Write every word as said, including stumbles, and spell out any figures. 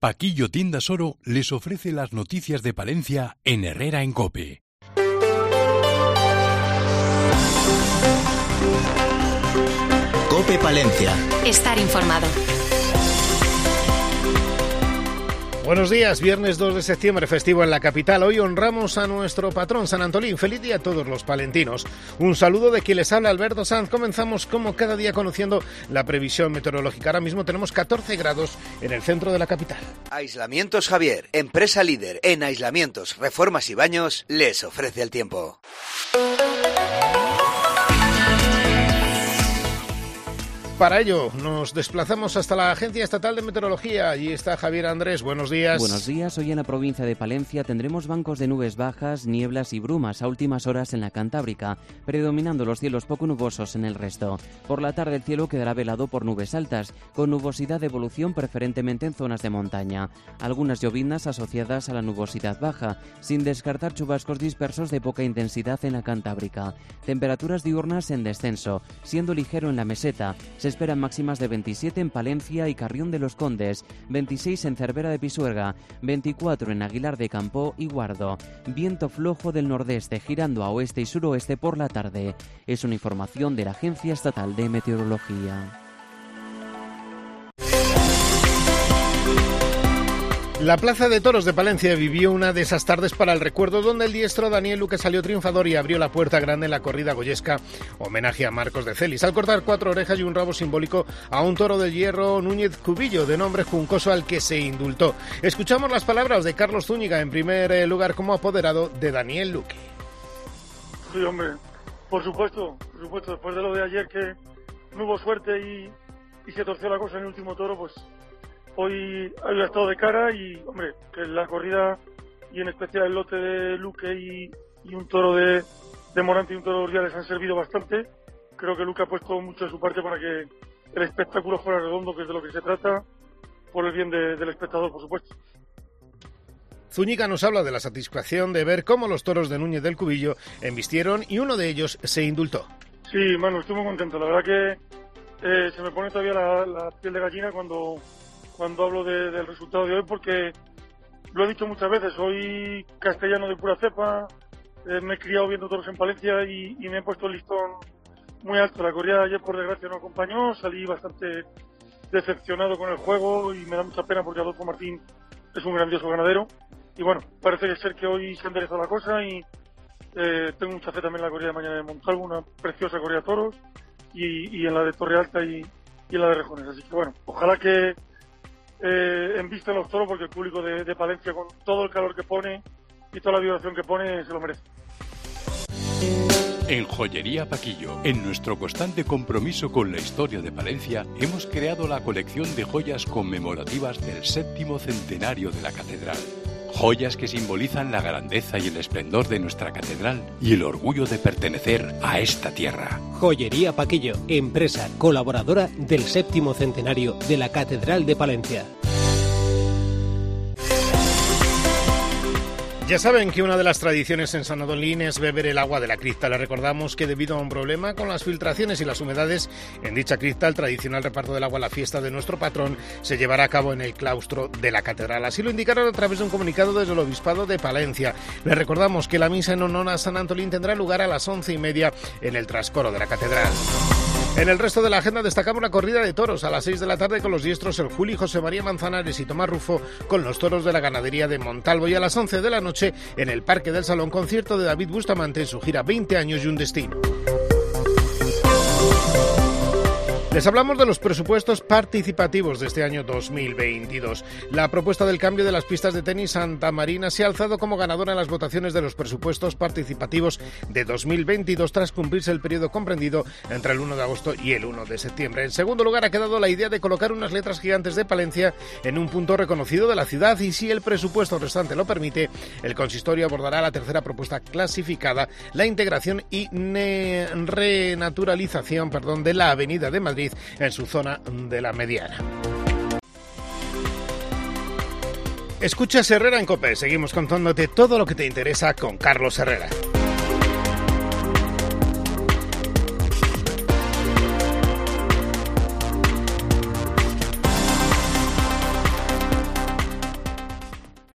Paquillo Tiendas Oro les ofrece las noticias de Palencia en Herrera en COPE. COPE Palencia. Estar informado. Buenos días, viernes dos de septiembre, festivo en la capital. Hoy honramos a nuestro patrón San Antolín. Feliz día a todos los palentinos. Un saludo de quien les habla, Alberto Sanz. Comenzamos como cada día conociendo la previsión meteorológica. Ahora mismo tenemos catorce grados en el centro de la capital. Aislamientos Javier, empresa líder en aislamientos, reformas y baños, les ofrece el tiempo. Para ello nos desplazamos hasta la Agencia Estatal de Meteorología. Allí está Javier Andrés. Buenos días. Buenos días. Hoy en la provincia de Palencia tendremos bancos de nubes bajas, nieblas y brumas a últimas horas en la Cantábrica, predominando los cielos poco nubosos en el resto. Por la tarde el cielo quedará velado por nubes altas, con nubosidad de evolución preferentemente en zonas de montaña. Algunas lloviznas asociadas a la nubosidad baja, sin descartar chubascos dispersos de poca intensidad en la Cantábrica. Temperaturas diurnas en descenso, siendo ligero en la meseta. Se esperan máximas de veintisiete en Palencia y Carrión de los Condes, veintiséis en Cervera de Pisuerga, veinticuatro en Aguilar de Campoo y Guardo. Viento flojo del nordeste girando a oeste y suroeste por la tarde. Es una información de la Agencia Estatal de Meteorología. La Plaza de Toros de Palencia vivió una de esas tardes para el recuerdo, donde el diestro Daniel Luque salió triunfador y abrió la puerta grande en la corrida goyesca, homenaje a Marcos de Celis, al cortar cuatro orejas y un rabo simbólico a un toro de hierro Núñez Cubillo, de nombre juncoso, al que se indultó. Escuchamos las palabras de Carlos Zúñiga, en primer lugar como apoderado de Daniel Luque. Sí, hombre, por supuesto, por supuesto, después de lo de ayer que no hubo suerte y, y se torció la cosa en el último toro, pues hoy había estado de cara y, hombre, que la corrida y en especial el lote de Luque y, y un toro de, de Morante y un toro de Urdiales han servido bastante. Creo que Luque ha puesto mucho de su parte para que el espectáculo fuera redondo, que es de lo que se trata, por el bien de, del espectador, por supuesto. Zúñiga nos habla de la satisfacción de ver cómo los toros de Núñez del Cubillo embistieron y uno de ellos se indultó. Sí, Manu, estoy muy contento. La verdad que eh, se me pone todavía la, la piel de gallina cuando... cuando hablo de, del resultado de hoy, porque lo he dicho muchas veces, soy castellano de pura cepa, eh, me he criado viendo toros en Palencia y, y me he puesto el listón muy alto. La corrida de ayer, por desgracia, no acompañó, salí bastante decepcionado con el juego y me da mucha pena porque Adolfo Martín es un grandioso ganadero. Y bueno, parece ser que hoy se ha enderezado la cosa y eh, tengo mucha fe también en la corrida de mañana de Montalvo, una preciosa corrida de toros, y, y en la de Torre Alta y, y en la de Rejones. Así que bueno, ojalá que Eh, en vista de los toros, porque el público de, de Palencia, con todo el calor que pone y toda la vibración que pone, se lo merece. En Joyería Paquillo, en nuestro constante compromiso con la historia de Palencia, hemos creado la colección de joyas conmemorativas del séptimo centenario de la catedral. Joyas que simbolizan la grandeza y el esplendor de nuestra catedral y el orgullo de pertenecer a esta tierra. Joyería Paquillo, empresa colaboradora del séptimo centenario de la Catedral de Palencia. Ya saben que una de las tradiciones en San Antolín es beber el agua de la cripta. Les recordamos que debido a un problema con las filtraciones y las humedades en dicha cripta, el tradicional reparto del agua a la fiesta de nuestro patrón se llevará a cabo en el claustro de la catedral. Así lo indicaron a través de un comunicado desde el Obispado de Palencia. Les recordamos que la misa en honor a San Antolín tendrá lugar a las once y media en el trascoro de la catedral. En el resto de la agenda destacamos la corrida de toros a las seis de la tarde con los diestros El Juli, José María Manzanares y Tomás Rufo con los toros de la ganadería de Montalvo, y a las once de la noche en el Parque del Salón, concierto de David Bustamante en su gira veinte años y un destino. Les hablamos de los presupuestos participativos de este año dos mil veintidós. La propuesta del cambio de las pistas de tenis Santa Marina se ha alzado como ganadora en las votaciones de los presupuestos participativos de dos mil veintidós tras cumplirse el periodo comprendido entre el uno de agosto y el uno de septiembre. En segundo lugar ha quedado la idea de colocar unas letras gigantes de Palencia en un punto reconocido de la ciudad, y si el presupuesto restante lo permite, el consistorio abordará la tercera propuesta clasificada, la integración y ne- renaturalización perdón, de la Avenida de Madrid en su zona de la Mediana. Escuchas Herrera en COPE. Seguimos contándote todo lo que te interesa con Carlos Herrera.